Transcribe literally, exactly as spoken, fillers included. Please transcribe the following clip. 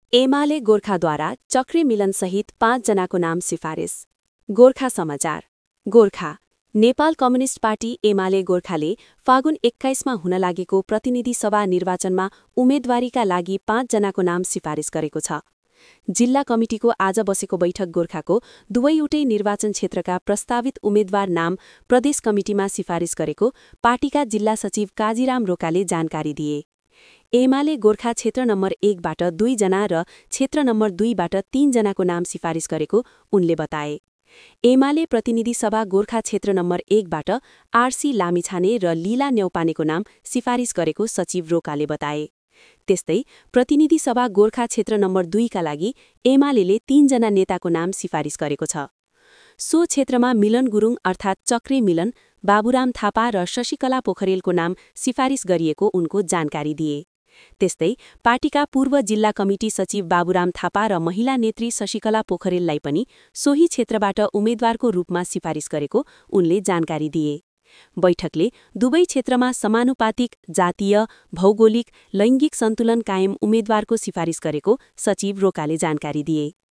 एमाले गोर्खाद्वारा चक्रे मिलनसहित पाँचजनाको नाम सिफारिस। गोर्खा समाचार। गोर्खा नेपाल कम्युनिस्ट पार्टी एमाले गोर्खाले फागुन एक्काइसमा हुन लागेको प्रतिनिधि सभा निर्वाचनमा उम्मेद्वारीका लागि पाँचजनाको नाम सिफारिस गरेको छ। जिल्ला कमिटिको आज बसेको बैठक गोर्खाको दुवैवटै निर्वाचन क्षेत्रका प्रस्तावित उम्मेद्वार नाम प्रदेश कमिटिमा सिफारिस गरेको पार्टीका जिल्ला सचिव काजीराम रोकाले जानकारी दिए। एमाले गोर्खा क्षेत्र नम्बर एकबाट दुईजना र क्षेत्र नम्बर दुईबाट तीनजनाको नाम सिफारिस गरेको उनले बताए। एमाले प्रतिनिधि सभा गोर्खा क्षेत्र नम्बर एकबाट आरसी लामिछाने र लीला न्यौपानेको नाम सिफारिस गरेको सचिव रोकाले बताए। त्यस्तै प्रतिनिधि सभा गोर्खा क्षेत्र नम्बर दुईका लागि एमालेले तीनजना नेताको नाम सिफारिस गरेको छ। सो क्षेत्रमा मिलन गुरुङ अर्थात् चक्रे मिलन, बाबुराम थापा र शशिकला पोखरेलको नाम सिफारिस गरिएको उनको जानकारी दिए। त्यस्तै पार्टीका पूर्व जिल्ला कमिटी सचिव बाबुराम थापा र महिला नेत्री शशिकला पोखरेललाई पनि सोही क्षेत्रबाट उम्मेद्वारको रूपमा सिफारिस गरेको उनले जानकारी दिए। बैठकले दुवै क्षेत्रमा समानुपातिक, जातीय, भौगोलिक, लैङ्गिक सन्तुलन कायम उम्मेद्वारको सिफारिस गरेको सचिव रोकाले जानकारी दिए।